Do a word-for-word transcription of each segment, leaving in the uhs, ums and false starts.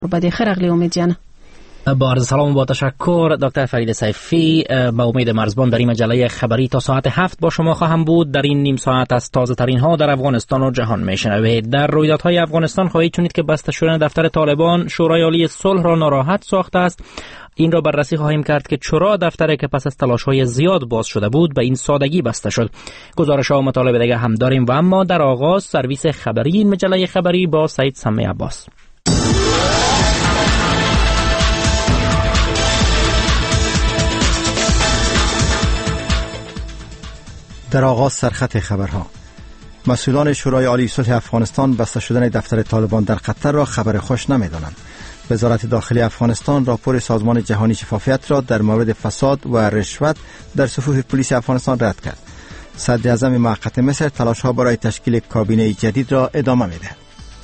بدی خیر اغلی امید جان. با عرض سلام و با تشکر دکتر فرید سیفی. با امید مرزبان در این مجله خبری تا ساعت هفت با شما خواهم بود. در این نیم ساعت از تازه ترین ها در افغانستان و جهان میشنوید. در رویدادهای افغانستان خواهید چونید که بسته شدن دفتر طالبان شورای عالی صلح را ناراحت ساخته است. این را بررسی خواهیم کرد که چرا دفتری که پس از تلاش‌های زیاد باز شده بود به این سادگی بسته شد. گزارش‌ها و مطالب دیگه هم داریم و اما در آغاز سرویس خبری این مجله خبری با سعید سمی عباس. در آغاز سرخط خبرها. مسئولان شورای عالی صلح افغانستان بسته شدن دفتر طالبان در قطر را خبر خوش نمی‌دانند. وزارت داخلی افغانستان راپور سازمان جهانی شفافیت را در مورد فساد و رشوت در صفوف پلیس افغانستان رد کرد. صدر اعظم موقت مصر تلاش‌ها برای تشکیل کابینه جدید را ادامه می‌دهد.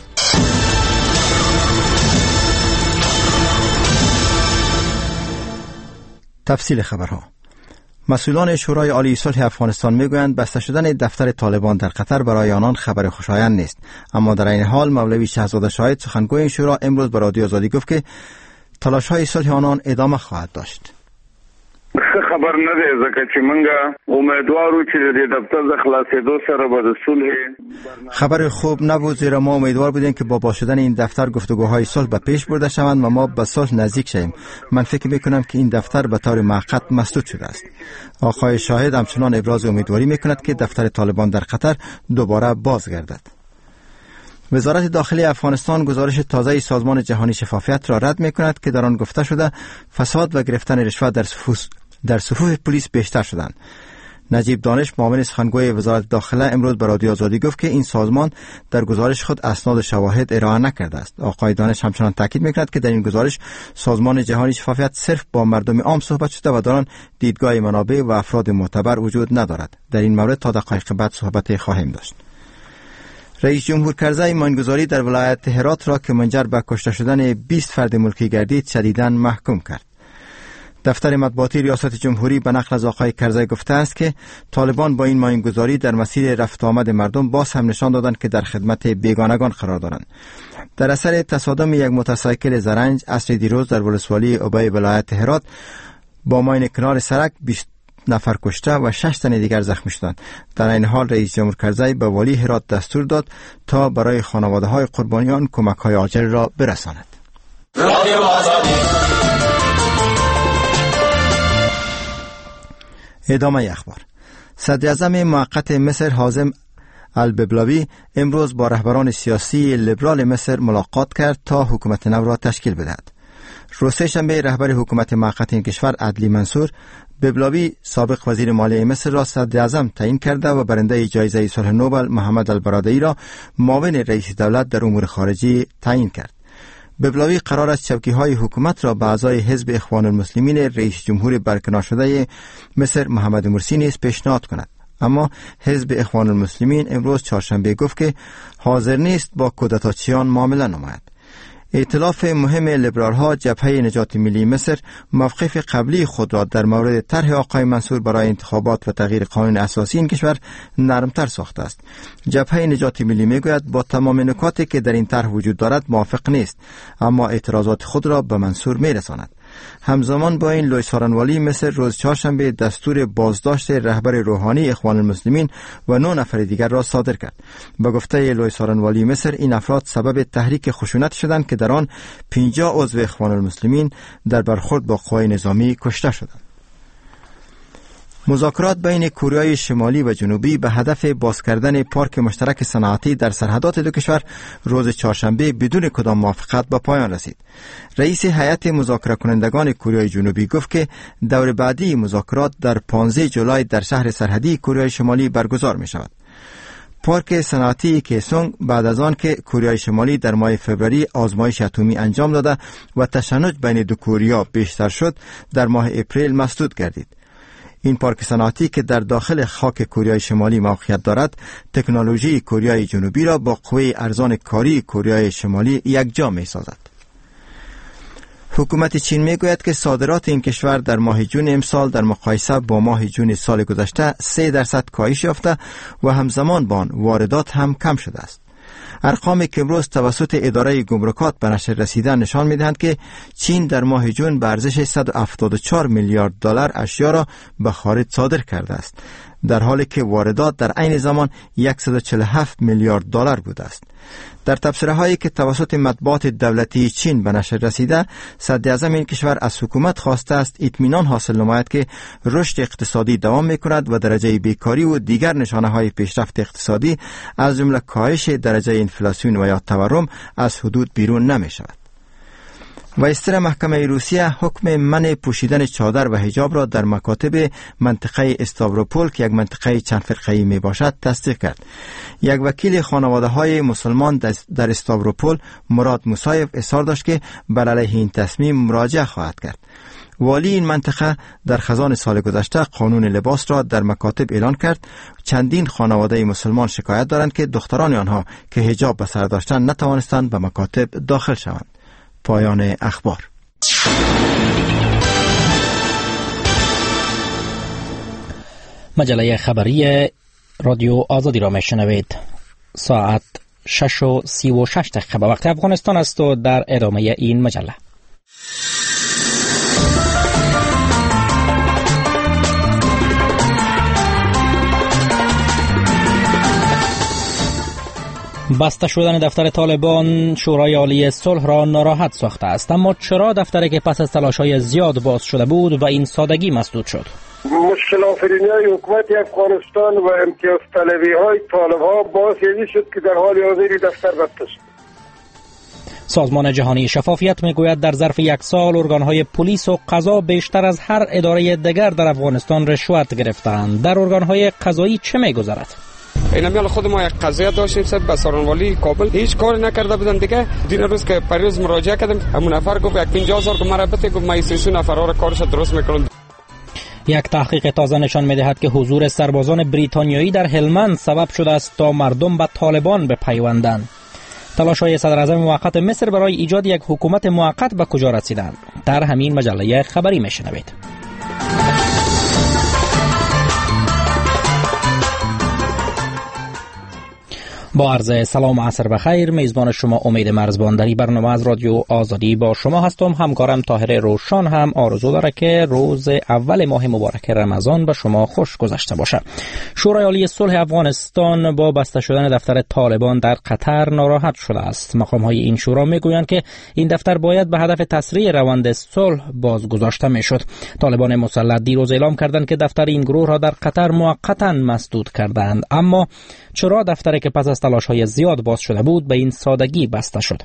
تفصیل خبرها. مسئولان شورای عالی صلح افغانستان میگویند بسته شدن دفتر طالبان در قطر برای آنان خبر خوشایند نیست، اما در این حال مولوی شهزاده شاهد سخنگوی این شورا امروز به رادیو آزادی گفت که تلاش‌های صلح آنان ادامه خواهد داشت. خبر نه دی ځکه چې موږ امیدوارو چې د دفتر د خلاصېدو سره به د صلح خبر خوب نبود، زیرا ما امیدوار بودیم که با باز شدن این دفتر گفتگوهای صلح به پیش برده شوند و ما به صلح نزدیک شویم. من فکر میکنم که این دفتر به طور موقت مسدود شده است. آقای شاهد همچنان ابراز امیدواری میکند که دفتر طالبان در قطر دوباره بازگردد. وزارت داخلی افغانستان گزارش تازه سازمان جهانی شفافیت را رد میکند که در آن گفته شده فساد و گرفتن رشوت در صفوف در صفوف پلیس بیشتر شدند. نجیب دانش معاون سخنگوی وزارت داخله امروز به رادیو آزادی گفت که این سازمان در گزارش خود اسناد و شواهد ارائه نکرده است. آقای دانش همچنان تاکید میکند که در این گزارش سازمان جهانی شفافیت صرف با مردم عام صحبت شده و در آن دیدگاه منابع و افراد معتبر وجود ندارد. در این مورد تا دقایق بعد صحبت خواهیم داشت. رئیس جمهور کرزی ماینگذاری در ولایت هرات را که منجر به کشته شدن بیست فرد ملکی گردید شدیداً محکوم کرد. دفتر مطبوعاتی ریاست جمهوری به نقل از آقای کرزی گفته است که طالبان با این ماینگذاری در مسیر رفت آمد مردم باز هم نشان دادند که در خدمت بیگانگان قرار دارند. در اثر تصادم یک موتورسایکل زرنج عصر دیروز در ولسوالی اوبای ولایت هرات با ماین کنار سرک بیست نفر کشته و شش تن دیگر زخمی شدند. در این حال رئیس جمهور کرزی به والی هرات دستور داد تا برای خانواده های قربانیان کمک های عاجل را برساند. ادامه اخبار. صدر اعظم موقت مصر حازم الببلاوی امروز با رهبران سیاسی لیبرال مصر ملاقات کرد تا حکومت نو را تشکیل بدهد. روز سه‌شنبه رهبر حکومت موقت این کشور عدلی منصور ببلاوی سابق وزیر مالیه مصر را صدر اعظم تعیین کرده و برنده جایزه صلح نوبل محمد البرادعی را معاون رئیس دولت در امور خارجی تعیین کرد. ببلاوی قرار است چوکی‌های حکومت را به اعضای حزب اخوان المسلمین رئیس جمهور برکنار شده مصر محمد مرسی نیز پیشنهاد کند، اما حزب اخوان المسلمین امروز چهارشنبه گفت که حاضر نیست با کودتاچیان معامله نماید. ائتلاف مهم لیبرال‌ها جبهه نجات ملی مصر موقف قبلی خود را در مورد طرح آقای منصور برای انتخابات و تغییر قانون اساسی این کشور نرمتر ساخته است. جبهه نجات ملی میگوید با تمام نکاتی که در این طرح وجود دارد موافق نیست، اما اعتراضات خود را به منصور میرساند. همزمان با این لوی سارنوالی مصر روز چهارشنبه دستور بازداشت رهبر روحانی اخوان المسلمین و نه نفر دیگر را صادر کرد. به گفته لوی سارنوالی مصر این افراد سبب تحریک خشونت شدند که در آن پنجاه عضو اخوان المسلمین در برخورد با قوای نظامی کشته شدند. مذاکرات بین کره شمالی و جنوبی به هدف باز کردن پارک مشترک صنعتی در سرحدات دو کشور روز چهارشنبه بدون کدام موافقت به پایان رسید. رئیس هیئت مذاکره کنندگان کره جنوبی گفت که دور بعدی مذاکرات در پانزده جولای در شهر سرحدی کره شمالی برگزار می شود. پارک صنعتی کیسونگ بعد از آن که کره شمالی در ماه فوریه آزمایش اتمی انجام داده و تشنج بین دو کره بیشتر شد، در ماه اپریل مسدود گردید. این پارک صنعتی که در داخل خاک کره شمالی موقعیت دارد، تکنولوژی کره جنوبی را با قوه ارزان کاری کره شمالی یکجا می سازد. حکومت چین می گوید که صادرات این کشور در ماه جون امسال در مقایسه با ماه جون سال گذشته سه درصد کاهش یافته و همزمان با آن واردات هم کم شده است. ارقامی که امروز توسط اداره گمرکات به نشر رسیده نشان می‌دهند که چین در ماه جون به ارزش صد و هفتاد و چهار میلیارد دلار اشیا را به خارج صادر کرده است، در حالی که واردات در عین زمان صد و چهل و هفت میلیارد دلار بوده است. در تبصره هایی که توسط مطبوعات دولتی چین به نشر رسیده، صدر اعظم این کشور از حکومت خواسته است اطمینان حاصل نماید که رشد اقتصادی دوام می‌کند و درجه بیکاری و دیگر نشانه های پیشرفت اقتصادی از جمله کاهش درجه انفلاسیون و یا تورم از حدود بیرون نمی شود. و استر محکمه روسیه حکم منع پوشیدن چادر و حجاب را در مکاتب منطقه استاوروپول که یک منطقه چند فرقه‌ای می باشد تصدیق کرد. یک وکیل خانواده های مسلمان در استاوروپول، مراد موسایف، اصرار داشت که بر علیه این تصمیم مراجعه خواهد کرد. والی این منطقه در خزان سال گذشته قانون لباس را در مکاتب اعلان کرد. چندین خانواده مسلمان شکایت دارند که دختران آنها که حجاب به سر داشتند نتوانستند به مکاتب داخل شوند. پایان اخبار. مجله خبری رادیو آزادی را میشنوید. ساعت شش و سی و شش دقیقه به وقت افغانستان است و در ادامه این مجله بسته شدن دفتر طالبان شورای عالی صلح را ناراحت ساخته است. اما چرا دفتری که پس از تلاش‌های زیاد باز شده بود و این سادگی مسدود شد؟ مشکل آفرینی‌های حکومت افغانستان و امتیاز طلبی‌های طالب‌ها باعث این شد که در حال حاضر دفتر بسته شد. سازمان جهانی شفافیت میگوید در ظرف یک سال ارگان‌های پلیس و قضا بیشتر از هر اداره دیگر در افغانستان رشوت گرفتند. در ارگان‌های قضایی چه می‌گذرد؟ اینمیال خود ما یک قضیه داشتیم صد به سارانوالی کابل هیچ کاری نکرده بودن دیگه. دین روز که پریروز مراجعه کردم همون نفر گفت یک پنجاه هزار که مربوطه گفت ما سی نفرها را کارش درست میکنم. یک تحقیق تازه نشان می‌دهد که حضور سربازان بریتانیایی در هلمند سبب شده است تا مردم به طالبان بپیوندند. تلاش‌های صدراعظم موقت مصر برای ایجاد یک حکومت موقت به کجا رسیدند؟ در همین مجله خبری میشنوید. با عرض سلام عصر بخیر، میزبان شما امید مرزبان در برنامه از رادیو آزادی با شما هستم. همکارم طاهر روشان هم آرزو داره که روز اول ماه مبارک رمضان به شما خوش گذشته باشه. شورای عالی صلح افغانستان با بسته شدن دفتر طالبان در قطر ناراحت شده است. مقام‌های این شورا میگویند که این دفتر باید به هدف تسریع روند صلح بازگذاشته میشد. طالبان مسلح دیروز اعلام کردند که دفتر این گروه را در قطر موقتا مسدود کردند. اما چرا دفتری که پس از تلاش‌های زیاد باز شده بود به این سادگی بسته شد؟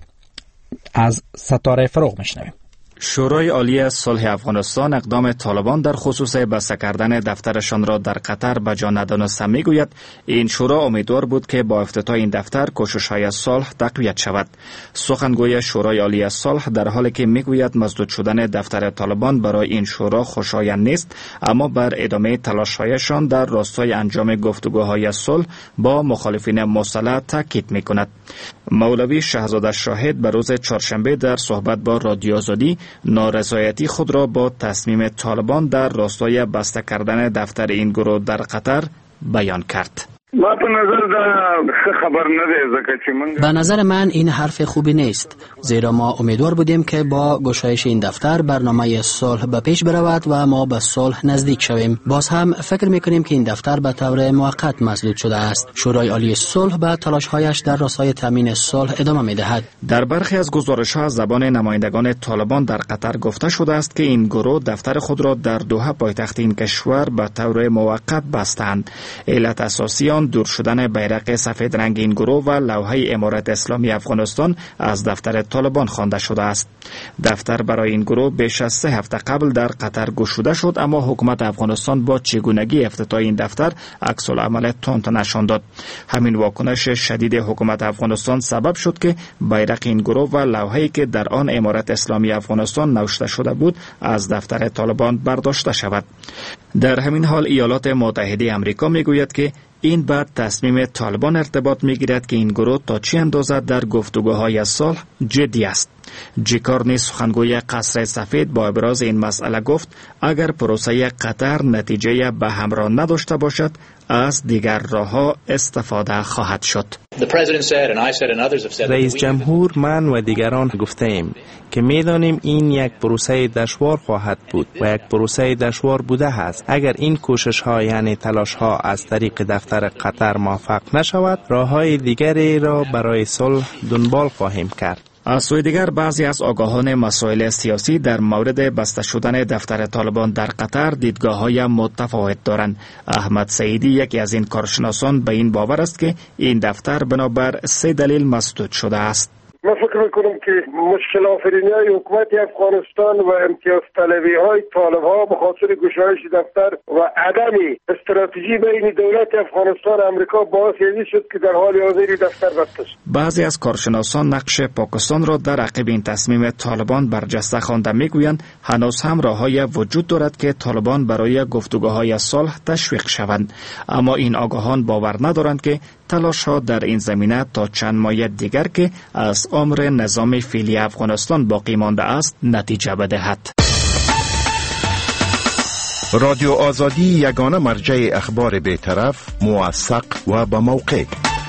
از ستاره فروغ میشنویم. شورای عالی صلح افغانستان اقدام طالبان در خصوص بسته کردن دفترشان را در قطر به جا ندانسته میگوید این شورا امیدوار بود که با افتتاح این دفتر کوشش‌های صلح تقویت شود. سخنگوی شورای عالی صلح در حالی که میگوید مسدود شدن دفتر طالبان برای این شورا خوشایند نیست، اما بر ادامه تلاش‌هایشان در راستای انجام گفتگوهای صلح با مخالفین مسلح تاکید میکند. مولوی شهزاده شاهد به روز چهارشنبه در صحبت با رادیو آزادی نارضایتی خود را با تصمیم طالبان در راستای بسته کردن دفتر این گروه در قطر بیان کرد. ما په نظر دا خبر نه دی ځکه چې موږ به نظر من این حرف خوبی نیست، زیرا ما امیدوار بودیم که با گشایش این دفتر برنامه صلح به پیش برود و ما به صلح نزدیک شویم. باز هم فکر میکنیم که این دفتر به طور موقت مسدود شده است. شورای عالی صلح به تلاش‌هایش در راستای تامین صلح ادامه میدهد. در برخی از گزارش‌ها از زبان نمایندگان طالبان در قطر گفته شده است که این گروه دفتر خود را در دوحه پایتخت این کشور به طور موقت بستند. علت اساسی آن دور شدن بیرق سفید رنگ این گروه و لوحه امارت اسلامی افغانستان از دفتر طالبان خوانده شده است. دفتر برای این گروه بیش از سه هفته قبل در قطر گشوده شد، اما حکومت افغانستان با چگونگی افتتاح این دفتر عکس العمل تند نشان داد. همین واکنش شدید حکومت افغانستان سبب شد که بیرق این گروه و لوحه‌ای که در آن امارت اسلامی افغانستان نوشته شده بود از دفتر طالبان برداشته شود. در همین حال ایالات متحده آمریکا میگوید که این بعد تصمیم طالبان ارتباط میگیرد که این گروه تا چه اندازه در گفتگوهای صلح جدی است. جیکارنی سخنگوی قصر سفید با ابراز این مسئله گفت اگر پروسه قطر نتیجه به همراه نداشته باشد از دیگر راه‌ها استفاده خواهد شد. رئیس جمهور، من و دیگران گفتیم که میدانیم این یک پروسه دشوار خواهد بود و یک پروسه دشوار بوده است. اگر این کوشش ها یعنی تلاش ها از طریق دفتر قطر موفق نشود، راه های دیگری را برای صلح دنبال خواهیم کرد. از سوی دیگر بعضی از آگاهان مسائل سیاسی در مورد بسته شدن دفتر طالبان در قطر دیدگاه‌های متفاوت دارند. احمد سعیدی یکی از این کارشناسان به این باور است که این دفتر بنابر سه دلیل مسدود شده است. من فکر میکنم که مشکل آفرینی های حکومت افغانستان و امتیاز طلبی های طالب ها به خاطر گشایش دفتر و عدم استراتژی بین دولت افغانستان و امریکا باعث شد که در حال حاضر دفتر بسته شد. بعضی از کارشناسان نقش پاکستان را در عقب این تصمیم طالبان برجسته خوانده میگویند هنوز هم راه‌های وجود دارد که طالبان برای گفتگوهای صلح تشویق شوند، اما این آگاهان باور ندارند که تلاش ها در این زمینه تا چند ماه دیگر که از عمر نظام فعلی افغانستان باقی مانده است نتیجه بدهد. رادیو آزادی یگانه مرجع اخبار بی‌طرف، موثق و با موقع.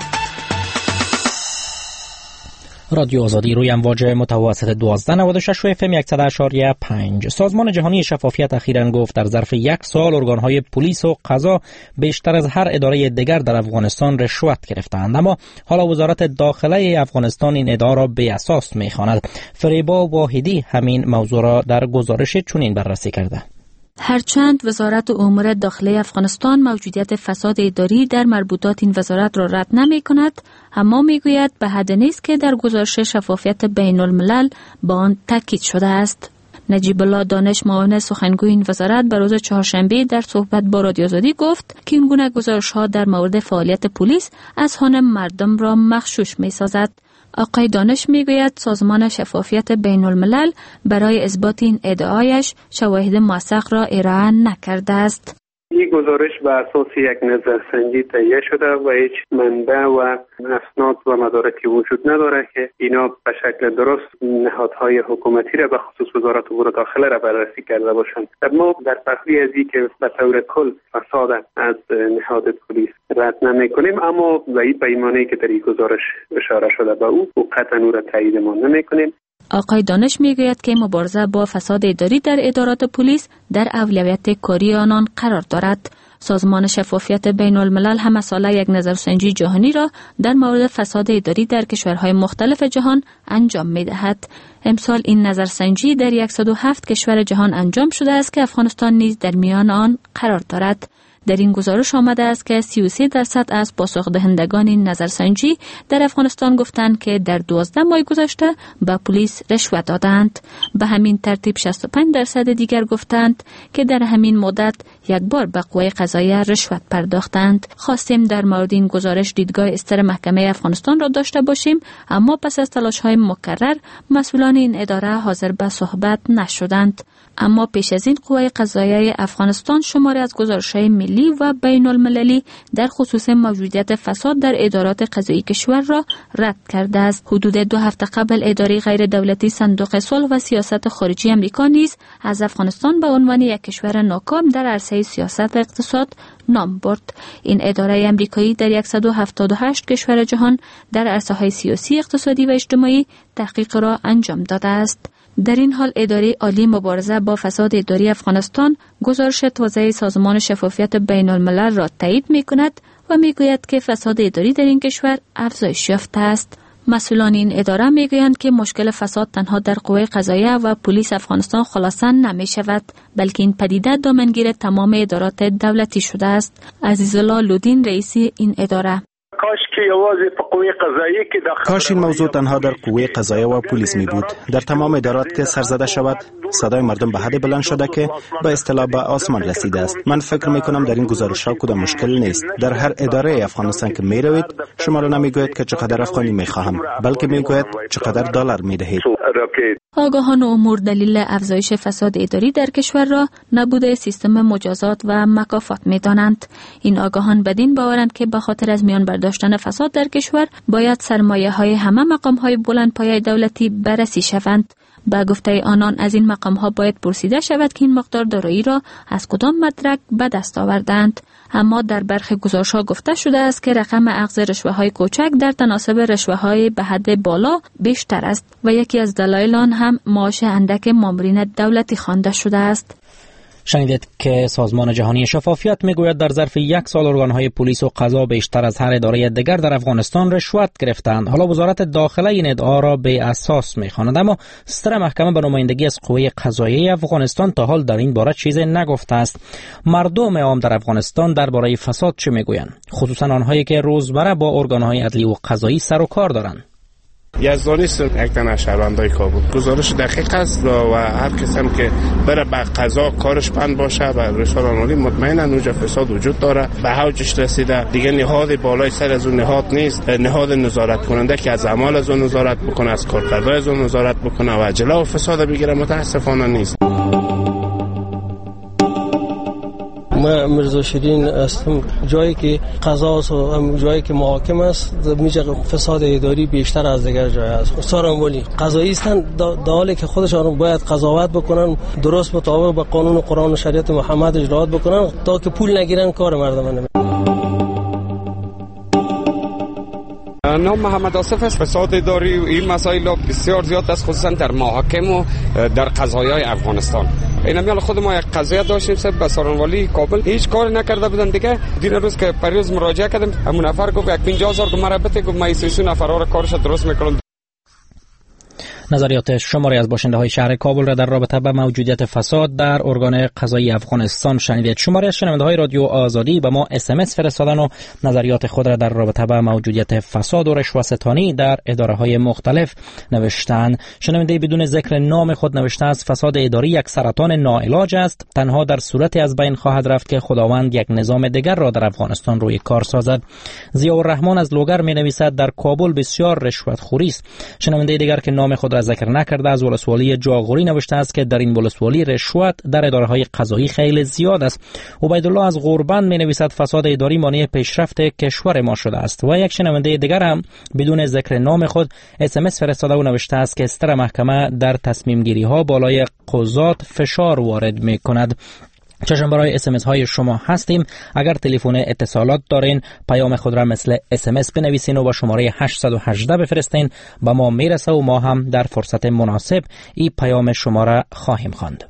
رادیو آزادی روی امواج متوسط دوازده نود و شش و اف ام صد و شش ممیز پنج. سازمان جهانی شفافیت اخیراً گفت در ظرف یک سال ارگان‌های پلیس و قضا بیشتر از هر اداره دیگر در افغانستان رشوت گرفتند، اما حالا وزارت داخله افغانستان این ادعا را بی اساس می‌خواند. فریبا واحدی همین موضوع را در گزارش چنین بررسی کرده. هرچند وزارت امور داخلی افغانستان موجودیت فساد اداری در مربوطات این وزارت را رد نمی کند، اما می گوید به حد نیست که در گزارش شفافیت بین الملل با آن تاکید شده است. نجیب الله دانش، معاون سخنگوی این وزارت، به روز چهارشنبه در صحبت با رادیو آزادی گفت که این گونه گزارش‌ها در مورد فعالیت پلیس اذهان مردم را مغشوش می سازد. آقای دانش میگوید سازمان شفافیت بین الملل برای اثبات این ادعایش شواهد موثق را ارائه نکرده است. این گزارش به اساس یک نظرسنجی تهیه شده و هیچ منبع و اسناد و مدارکی وجود نداره که اینا به شکل درست نهادهای حکومتی را به خصوص وزارت امور داخله را بررسی کرده باشند. ما در پهلوی از این که به طور کل فساد از نهاد پلیس رد نمی کنیم، اما به این پیمانه‌ای که در این گزارش اشاره شده به او و قطعا او را تایید ما نمی کنیم. آقای دانش میگوید که مبارزه با فساد اداری در ادارات پلیس در اولویت کاری آنان قرار دارد. سازمان شفافیت بین الملل هم ساله یک نظرسنجی جهانی را در مورد فساد اداری در کشورهای مختلف جهان انجام می دهد. امسال این نظرسنجی در صد و هفت کشور جهان انجام شده است که افغانستان نیز در میان آن قرار دارد. در این گزارش آمده است که سی و سه درصد از پاسخ دهندگان این نظرسنجی در افغانستان گفتند که در دوازده ماه گذشته به پلیس رشوت دادند. به همین ترتیب شصت و پنج درصد دیگر گفتند که در همین مدت یک بار به قوه قضاییه رشوت پرداختند. خواستیم در مورد این گزارش دیدگاه استر محکمه افغانستان را داشته باشیم، اما پس از تلاش‌های مکرر مسئولان این اداره حاضر به صحبت نشدند. اما پیش از این قوه قضاییه افغانستان شماری از گزارش‌های ملی و بین المللی در خصوص موجودیت فساد در ادارات قضایی کشور را رد کرده است. حدود دو هفته قبل اداره غیر دولتی صندوق صلح و سیاست خارجی امریکا نیز از افغانستان به عنوان یک کشور ناکام در عرصه سیاست و اقتصاد نام برد. این اداره امریکایی در صد و هفتاد و هشت کشور جهان در عرصه‌های سیاسی، اقتصادی و اجتماعی تحقیق را انجام داده است. در این حال اداره عالی مبارزه با فساد اداری افغانستان گزارش تازه سازمان شفافیت بین الملل را تایید می کند و می گوید که فساد اداری در این کشور افزایش یافته است. مسئولان این اداره می گویند که مشکل فساد تنها در قوه قضاییه و پلیس افغانستان خلاصه نمی شود، بلکه این پدیده دامنگیر تمام ادارات دولتی شده است. عزیزالله لودین، رئیس این اداره: کاش این موضوع تنها در قوه قضاییه و پلیس می بود. در تمام ادارات که سرزده شود، صدای مردم به حد بلند شده که به اصطلاح به آسمان رسیده است. من فکر می کنم در این گزارش ها کدام مشکل نیست. در هر اداره افغانستان که می روید، شما را نمی گوید که چقدر افغانی می خواهم، بلکه می گوید چقدر دلار می دهید. آگاهان امور دلیل افزایش فساد اداری در کشور را نبوده سیستم مجازات و مکافات می دانند. این آگاهان بدین باورند که به خاطر از میان برداشتن فساد در کشور باید سرمایه های همه مقام های بلند پایه دولتی بررسی شوند. با گفته آنان از این مقام ها باید پرسیده شود که این مقدار دارایی را از کدام مدرک به دست آوردند. اما در برخی گزارش‌ها گفته شده است که رقم اخذ رشوه‌های کوچک در تناسب رشوه‌های به حد بالا بیشتر است و یکی از دلایل آن هم معاش اندک مامورین دولتی خوانده شده است. شنیدید که سازمان جهانی شفافیت میگوید در ظرف یک سال ارگانهای پلیس و قضا بیشتر از هر اداره دیگر در افغانستان رشوت گرفتند. حالا وزارت داخله این ادعا را به اساس میخواند، اما ستر محکمه به نمایندگی از قوه قضاییه افغانستان تا حال در این باره چیزی نگفته است. مردم عام در افغانستان درباره فساد چه میگویند، خصوصا آنهایی که روزمره با ارگانهای عدلی و قضایی سر و کار دارند؟ یزدانی است یک تن شهروندای کابل. گزارش دقیق است و هر کسی هم که بره به قضا کارش بند باشه و رشوه‌آلوری مطمئنا اونجا فساد وجود داره، به اوجش رسیده. دیگه نهاد بالای سر از اون نهاد نیست، نهاد نظارت کننده که از اعمال از اون نظارت بکنه، از کارکردهای از اون نظارت بکنه و جلو فساد بگیره متاسفانه نیست. من مرزا شیرین هستم. جایی که قضا و جایی که محاکم است میشه فساد اداری بیشتر از دیگر جای است. سارنوالی قضایی هستند در حالی که خودشان باید قضاوت بکنن، درست مطابق به قانون و قرآن و شریعت محمد اجرات بکنن تا که پول نگیرن کار مردم. نام محمد آصف است. فساد اداری و این مسائل بسیار زیاد است، خصوصا در محاکم و در قضایای افغانستان. این میال خود ما یک قضیه داشتیم سب به سارنوالی کابل، هیچ کار نکرده بودن دیگه. دین روز که پریروز مراجعه کردم، همون نفر گفت یک پنجاه هزار که مربوطه، گفت ما سی سی نفر را کارش درست میکنم. نظریات شماری از باشنده های شهر کابل را در رابطه با موجودیت فساد در ارگان قضایی افغانستان شنیدید. شماری از شنونده های رادیو آزادی به ما اس ام اس فرستادن و نظریات خود را در رابطه با موجودیت فساد و رشوه‌ستانی در اداره های مختلف نوشتند. شنونده بدون ذکر نام خود نوشته است: فساد اداری یک سرطان ناعلاج است، تنها در صورتی از بین خواهد رفت که خداوند یک نظام دیگر را در افغانستان روی کار سازد. ضیاءالرحمن از لوگر می نویسد: در کابل بسیار رشوت خوری است. شنونده دیگر که نام خود را ذکر نکرده از ولسوالی جاغوری نوشته است که در این ولسوالی رشوت در اداره‌های قضایی خیلی زیاد است. عبیدالله از غوربند می نویسد: فساد اداری مانع پیشرفت کشور ما شده است. و یک شنونده دیگر هم بدون ذکر نام خود اس ام اس فرستاده و نوشته است که ستر محکمه در تصمیم گیری ها بالای قضات فشار وارد می کند. چشم برای اس ام اس های شما هستیم. اگر تلفن اتصالات دارین پیام خود را مثل اس ام اس بنویسین و با شماره هشت یک هشت بفرستین، به ما میرسه و ما هم در فرصت مناسب این پیام شما را خواهیم خواند.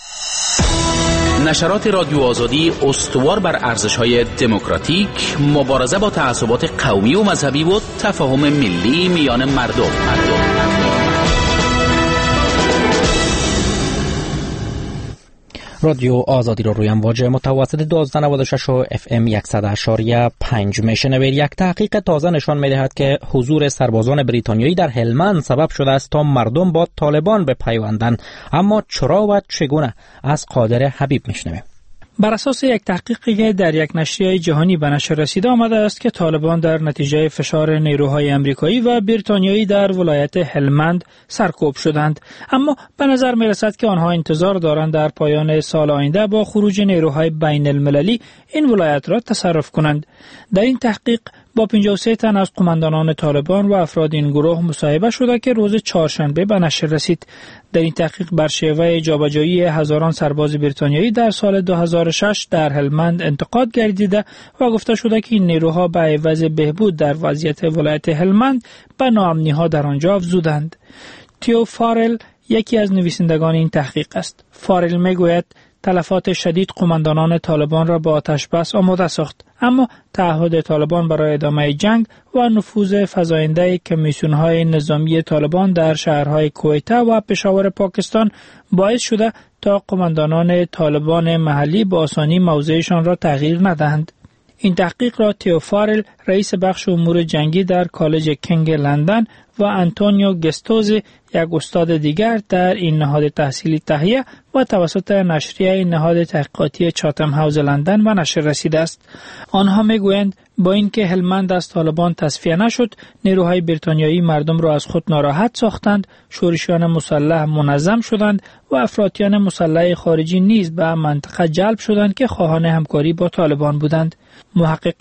نشرات رادیو آزادی استوار بر ارزش‌های دموکراتیک، مبارزه با تعصبات قومی و مذهبی و تفاهم ملی میان مردم. مردم. رادیو آزادی رو روی امواج متوسط دوازده نود و شش و اف ام صد اشاریه پنج میشنوید. یک تحقیق تازه نشان میدهد که حضور سربازان بریتانیایی در هلمند سبب شده است تا مردم با طالبان بپیوندند. اما چرا و چگونه؟ از قادر حبیب میشنویم. بر اساس یک تحقیقی که در یک نشریه جهانی به نشر رسیده آمده است که طالبان در نتیجه فشار نیروهای امریکایی و بریتانیایی در ولایت هلمند سرکوب شدند، اما به نظر می رسد که آنها انتظار دارند در پایان سال آینده با خروج نیروهای بین المللی این ولایت را تصرف کنند. در این تحقیق با پنجاه و سه تن از قماندانان طالبان و افراد این گروه مصاحبه شده که روز چهارشنبه به نشر رسید. در این تحقیق بر شیوه جابجایی هزاران سرباز بریتانیایی در سال دو هزار و شش در هلمند انتقاد گردیده و گفته شده که این نیروها به عوض بهبود در وضعیت ولایت هلمند به ناامنی‌ها در آنجا افزودند. تیو فارل یکی از نویسندگان این تحقیق است. فارل میگوید تلفات شدید قماندانان طالبان را با آتش بس آماده ساخت، اما تعهد طالبان برای ادامه جنگ و نفوذ فزاینده کمیسیون‌های نظامی طالبان در شهرهای کویته و پشاور پاکستان باعث شده تا قماندانان طالبان محلی با آسانی موضعشان را تغییر ندهند. این تحقیق را تیو فارل، رئیس بخش امور جنگی در کالج کینگ لندن، و انتونیو گستوزی، یک استاد دیگر در این نهاد تحصیلی تهیه و توسط نشریه نهاد تحقیقاتی چاتم هاوس لندن به نشر رسیده است. آنها میگویند با اینکه هلمند از طالبان تصفیه نشد، نیروهای بریتانیایی مردم را از خود ناراحت ساختند، شورشیان مسلح منظم شدند و افراطیان مسلح خارجی نیز به منطقه جلب شدند که خواهان همکاری با طالبان بودند. محققین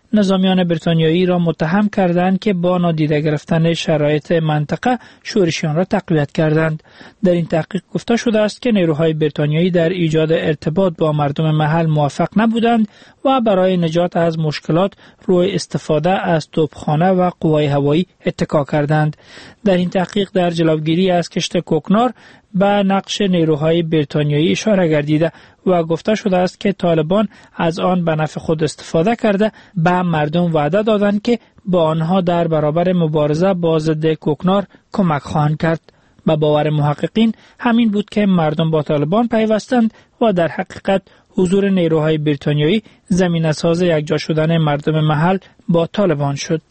نظامیان بریتانیایی را متهم کردند که با نادیده گرفتن شرایط منطقه شورشیان را تقویت کردند. در این تحقیق گفته شده است که نیروهای بریتانیایی در ایجاد ارتباط با مردم محل موفق نبودند و برای نجات از مشکلات روی استفاده از توپخانه و قوای هوایی اتکا کردند. در این تحقیق در جلوگیری از کشت کوکنار به نقش نیروهای بریتانیایی اشاره گردیده و گفته شده است که طالبان از آن به نفع خود استفاده کرده به مردم وعده دادند که با آنها در برابر مبارزه با ضد کوکنار کمک خواهند کرد. به باور محققین همین بود که مردم با طالبان پیوستند و در حقیقت حضور نیروهای بریتانیایی زمینه ساز یکجا شدن مردم محل با طالبان شد.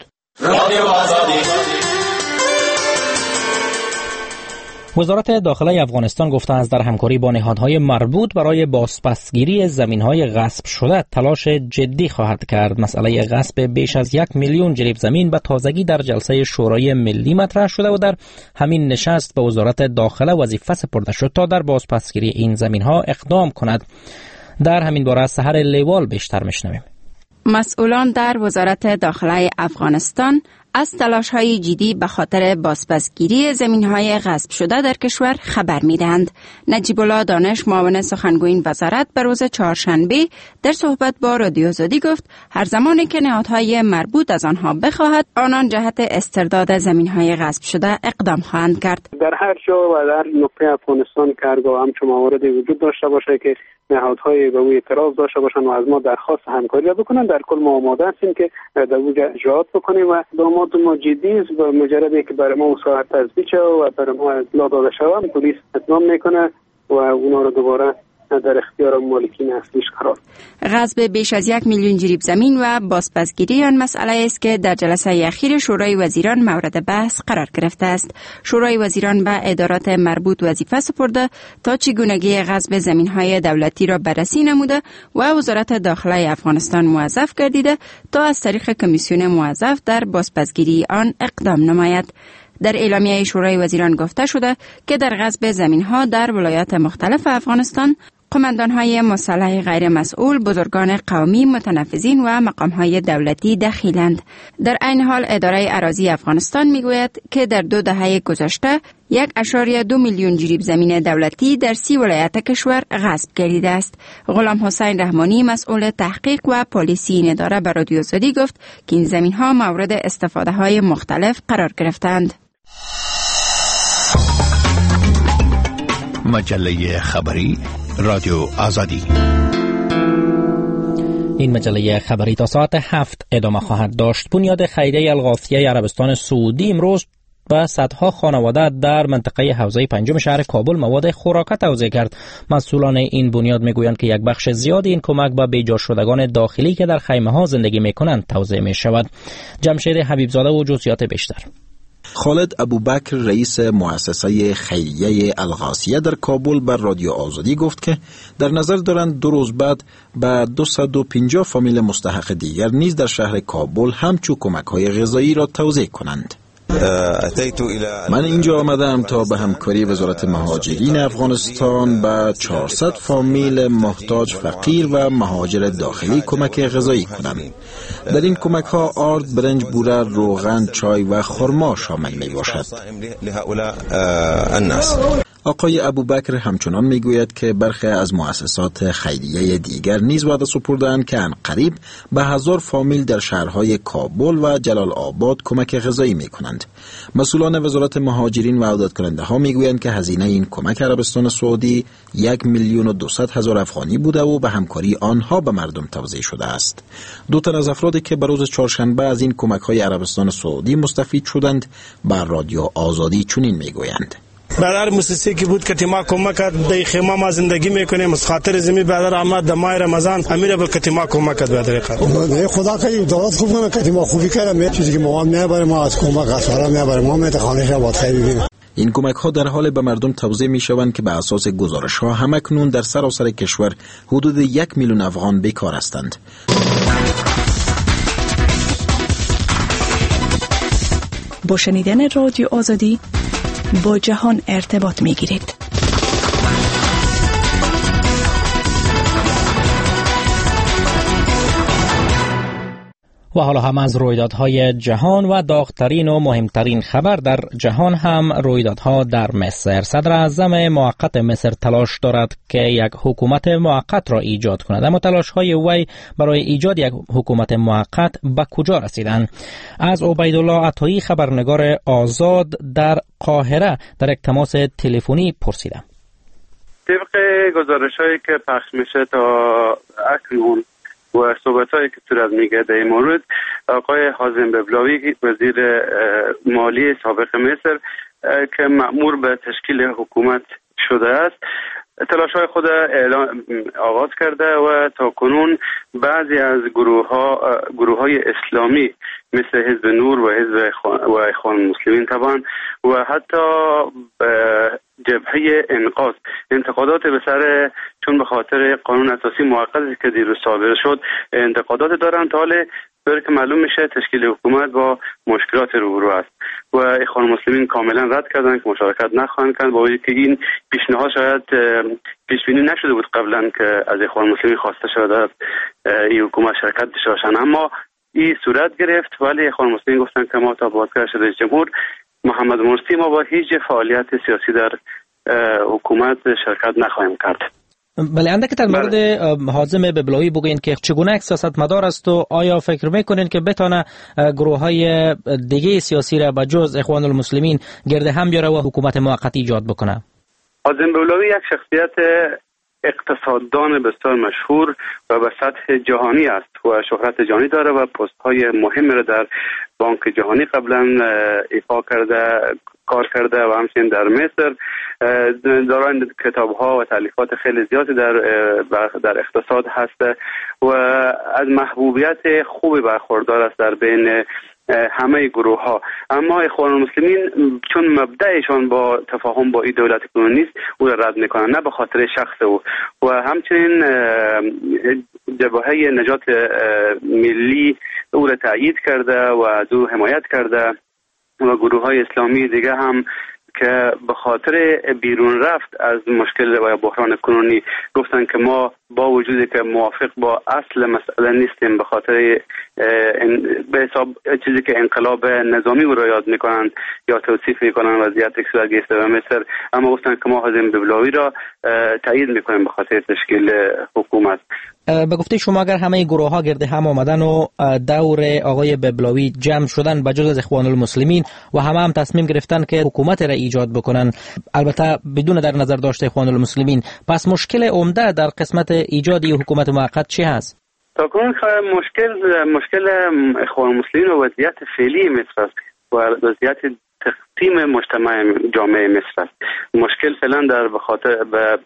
وزارت داخله افغانستان گفته است در همکاری با نهادهای مربوط برای بازپسگیری زمین‌های غصب شده تلاش جدی خواهد کرد. مسئله غصب بیش از یک میلیون جریب زمین به تازگی در جلسه شورای ملی مطرح شده و در همین نشست به وزارت داخله وظیفه سپرده شد تا در بازپسگیری این زمین‌ها اقدام کند. در همین باره از سحر لیوال بیشتر میشنویم. مسئولان در وزارت داخله افغانستان از تلاش‌های جدی به خاطر بازپسگیری زمین‌های غصب شده در کشور خبر می‌دهند. نجیب الله دانش معاون سخنگوی وزارت به روز چهارشنبه در صحبت با رادیو آزادی گفت هر زمانی که نهادهای مربوط از آنها بخواهد آنان جهت استرداد زمین‌های غصب شده اقدام خواهند کرد. در هر جا و در نقطه افغانستان کارگاه همچون مواردی وجود داشته باشه که نهادهای به او اعتراض داشته باشند و از ما درخواست همکاری بکنند، در کل ما آماده هستیم که در اونجا اجرات بکنیم و داماد ما جدی است و مجرد که برای ما ساعت تثبیت شد و برای ما اطلاع داده شود پلیس اتمام میکنه و اونا رو دوباره در اختیار مالکین اصلیش قرار. غصب بیش از یک میلیون جریب زمین و بازپسگیری آن مسئله است که در جلسه اخیر شورای وزیران مورد بحث قرار گرفته است. شورای وزیران به ادارات مربوط وظیفه سپرده تا چگونگی غصب زمین‌های دولتی را بررسی نموده و وزارت داخله افغانستان موظف گردیده تا از طریق کمیسیون موظف در بازپسگیری آن اقدام نماید. در اعلامیه شورای وزیران گفته شده که در غصب زمین‌ها در ولایات مختلف افغانستان قماندان‌های مسلح غیر مسئول، بزرگان قومی، متنفذین و مقام‌های دولتی دخیلند. در عین حال اداره اراضی افغانستان می‌گوید که در دو دهه گذشته یک اشاریه دو میلیون جریب زمین دولتی در سی ولایت کشور غصب گردیده است. غلام حسین رحمانی مسئول تحقیق و پالیسی این اداره به رادیو آزادی گفت که این زمین‌ها مورد استفاده‌های مختلف قرار گرفتند. مجله خبری رادیو آزادی. این مجله خبری تا ساعت هفت ادامه خواهد داشت. بنیاد خیریه الغاثیه عربستان سعودی امروز به صدها خانواده در منطقه حوزه پنجم شهر کابل مواد خوراک توزیع کرد. مسئولان این بنیاد میگویند که یک بخش زیادی این کمک به بیجا شدگان داخلی که در خیمه ها زندگی میکنند توزیع می شود. جمشید حبیبزاده و جزئیات بیشتر. خالد ابوبکر رئیس مؤسسه خیریه الغاثیه در کابل بر رادیو آزادی گفت که در نظر دارند دو روز بعد به دویست و پنجاه فامیل مستحق دیگر نیز در شهر کابل همچون کمک‌های غذایی را توزیع کنند. من اینجا آمدم تا به همکاری وزارت مهاجرین افغانستان به چهارصد فامیل محتاج فقیر و مهاجر داخلی کمک غذایی کنم. در این کمک ها آرد، برنج، بوره، روغن، چای و خرما شامل می باشد. آقای ابوبکر همچنان میگوید که برخی از مؤسسات خیریه دیگر نیز وعده سپرده‌اند که عنقریب به هزار فامیل در شهرهای کابل و جلال آباد کمک غذایی میکنند. مسئولان وزارت مهاجرین و عودت کننده ها میگویند که هزینه این کمک عربستان سعودی یک میلیون و دویست هزار افغانی بوده و به همکاری آنها به مردم توزیع شده است. دو تن از افرادی که به روز چهارشنبه از این کمک های عربستان سعودی مستفید شدند بر رادیو آزادی چنین میگویند: برادر موسیقی که بود که تیما کمک کرد در خیمه ما زندگی میکنیم از خاطر زمین برادر احمد در ماه رمضان امیر به تیما کمک کرد برادر خدا خدا که دولت خوب کنه که تیما خوبی کنه می چیزی که ما نه برای ما از کمک اسرا نه برای ما می خانه‌ش آباد ببینیم. این کمک ها در حال به مردم توزیع می شوند که به اساس گزارش ها همکنون در سراسر کشور حدود یک میلیون افغان بیکار هستند. با شنیدن رادیو آزادی با جهان ارتباط می گیرید. و حالا هم از رویدادهای جهان و داغ‌ترین و مهمترین خبر در جهان هم رویدادها در مصر. صدر اعظم موقت مصر تلاش دارد که یک حکومت موقت را ایجاد کند، اما تلاش‌های وی برای ایجاد یک حکومت موقت به کجا رسیدند؟ از عبیدالله عطایی خبرنگار آزاد در قاهره در یک تماس تلفنی پرسیدم. طبق گزارش‌هایی که پخش میشه تا اکنون و صحبت‌هایی که صورت میگیره در این مورد، آقای حازم ببلاوی وزیر مالی سابق مصر که مأمور به تشکیل حکومت شده است، تلاش‌های خود اعلام آغاز کرده و تا کنون بعضی از گروه‌ها گروه‌های اسلامی مثل حزب نور و حزب و اخوان المسلمین طبعا و حتی جبهه انقاذ انتقادات به سر چون به خاطر قانون اساسی موقتی که دیروز صادر شد انتقادات دارن، تا حال طوری که معلوم میشه تشکیل حکومت با مشکلات روبرو است و اخوان المسلمین کاملا رد کردن که مشارکت نخواهند کرد، با وجودی که این پیشنهاد شاید پیش بینی نشده بود قبلا که از اخوان المسلمین خواسته شده است این حکومت شرکت داشته باشند، اما این صورت گرفت. ولی اخوان المسلمین گفتن که ما تا بازگشت رئیس جمهور محمد مرسی ما با هیچ فعالیت سیاسی در حکومت شرکت نخواهیم کرد. بله، اندک در مورد حازم ببلاوی بگوین که چگونه یک سیاستمدار است و آیا فکر میکنین که بتونه گروه های دیگه سیاسی را به جز اخوان المسلمین گرد هم بیاره و حکومت موقت ایجاد بکنه؟ حازم ببلاوی یک شخصیت اقتصاددان بسیار مشهور و به سطح جهانی است و شهرت جهانی داره و پست های مهم را در بانک جهانی قبلا ایفا کرده کار کرده و همچنین در مصر دارای کتاب ها و تالیفات خیلی زیادی در در اقتصاد هست و از محبوبیت خوبی برخوردار است در بین همه گروه ها. اما اخوان المسلمین چون مبدأشان با تفاهم با این دولت کنونی نیست او را رد میکنن، نه به خاطر شخص او، و همچنین جبهه نجات ملی او را تأیید کرده و از او حمایت کرده و گروه های اسلامی دیگه هم که به خاطر بیرون رفت از مشکل و بحران کنونی گفتن که ما با وجودی که موافق با اصل مسئله نیستیم به خاطر به حساب چیزی که انقلاب نظامی رو یاد میکنن یا توصیف میکنن وضعیت که صورت گرفته در مصر، اما گفتن که ما حازم ببلاوی را تایید میکنیم به خاطر تشکیل حکومت. به گفته شما اگر همه گروه ها گرد هم آمدن و دور آقای ببلاوی جمع شدن بجز از اخوان المسلمین و همه هم تصمیم گرفتن که حکومت را ایجاد بکنن، البته بدون در نظر داشته اخوان المسلمین، پس مشکل عمده در قسمت ایجادی حکومت موقت چی هست؟ تا کنون مشکل مشکل اخوان المسلمین و وضعیت فعلی مصر است و وضعیت تقسیم مجتمع جامعه مصر است. مشکل فعلا در بخاطر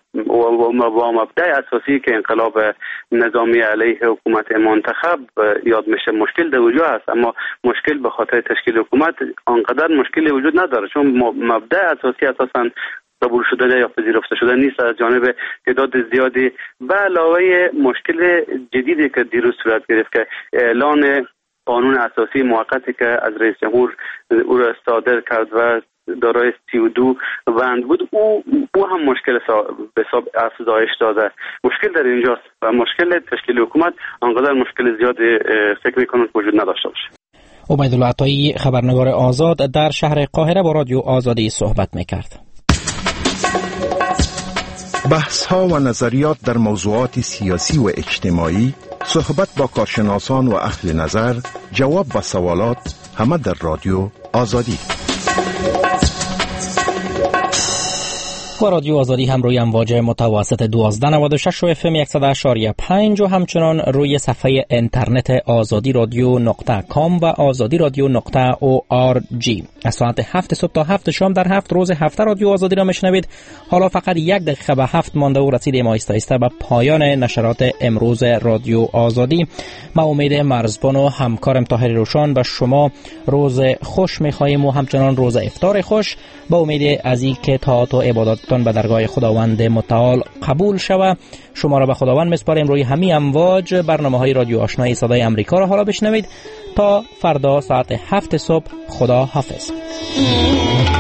با مبدأ اساسی که انقلاب نظامی علیه حکومت منتخب یاد میشه مشکل در وجود است، اما مشکل به خاطر تشکیل حکومت آنقدر مشکلی وجود نداره چون مبدأ اساسی اساساً قبول شده یا پذیرفته شده نیست از جانب تعداد زیادی. به علاوه مشکل جدیدی که دیروز صورت گرفت که اعلان قانون اساسی موقتی که از رئیس جمهور او را صادر کرد و دارای سی و دو بند بود، او او هم مشکل به حساب افزایش داده. مشکل در اینجاست و مشکل تشکیل حکومت آنقدر مشکل زیادی فکر می‌کنم وجود نداشته باشه. عبیدالله عطایی خبرنگار آزاد در شهر قاهره با رادیو آزادی صحبت می‌کرد. بحث ها و نظریات در موضوعات سیاسی و اجتماعی، صحبت با کارشناسان و اهل نظر، جواب و سوالات، همه در رادیو آزادی. و رادیو آزادی هم روی امواج متوسط دوازده نود و شش و اف ام صد و هشت و پنج و همچنان روی صفحه اینترنت آزادی رادیو نقطه کام و آزادی رادیو نقطه او آر جی. از ساعت هفت صبح تا هفت شام در هفت روز هفته رادیو آزادی را میشنوید. حالا فقط یک دقیقه به هفت مانده و رسیدیم آهسته آهسته به پایان نشرات امروز رادیو آزادی. ما امید مرزبان و همکارم طاهر روشان به شما روز خوش میخواهیم و همچنان روز افطار خوش، با امید از اینکه طاعات و عباداتتان به درگاه خداوند متعال قبول شود. شما را به خداوند میسپاریم. روی همین امواج برنامه‌های رادیو آشنایی صدای امریکا را حالا بشنوید. تا فردا ساعت هفت صبح، خدا حافظ.